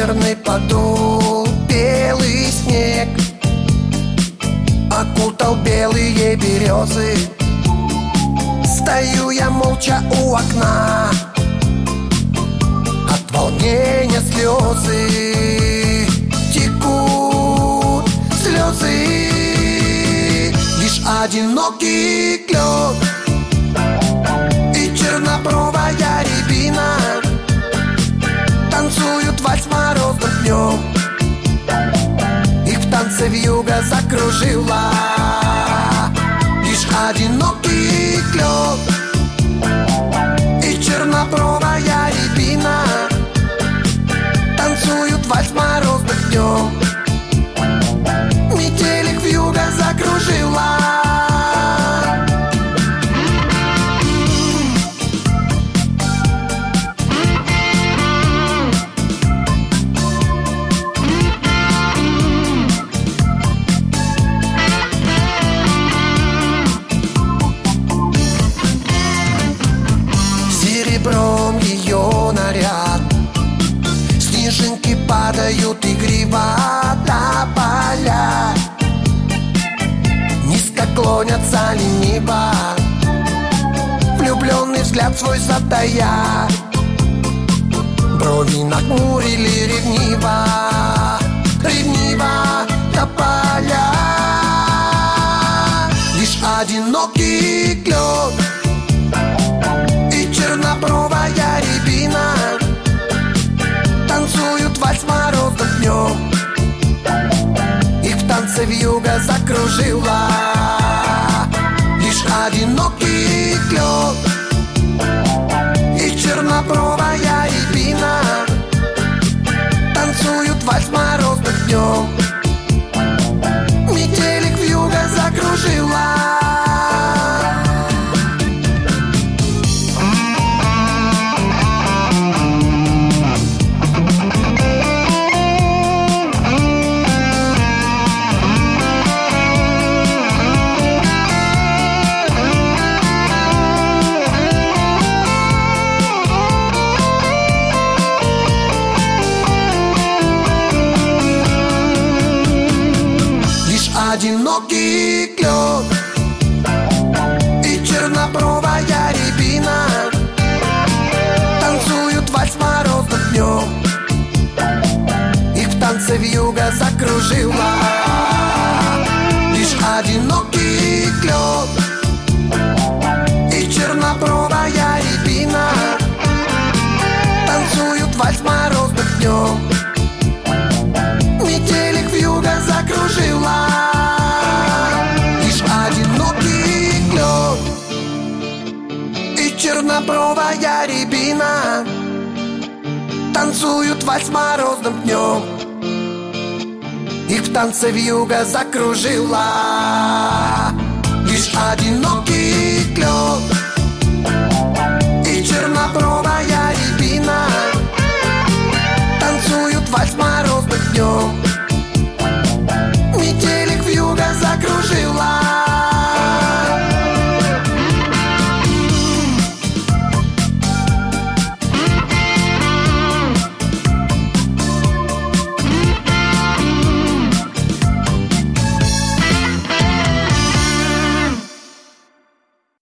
Ветерный подул белый снег, окутал белые березы. Стою я молча у окна, от волнения слезы текут слезы. Лишь одинокий клен и чернобровая рябина танцуют вальс морозным днем. Их в танце вьюга закружила. Лишь одинокий клен и чернобровая рябина танцуют вальс морозным днем. Метелик вьюга закружила. Серебром ее наряд, снежинки падают игриво до поля. Низко клонятся лениво, влюбленный взгляд свой затая. Брови нахмурили ревниво, ревниво до поля. Лишь одинокий клен и чернобровая рябина танцуют вальс морозным днем. Их в танце вьюга закружила. Лишь одинокий клен и чернобровая рябина танцуют вальс морозным днем. Метелик вьюга закружила. Одинокий клен и чернобровая рябина танцуют вальс морозным днем. Их в танце вьюга закружила. Лишь одинокий клен и чернобровая рябина танцуют вальс морозным днем. Метелик вьюга закружила. Чернобровая рябина танцуют вальс морозным днем. Их в танце вьюга закружила. Лишь один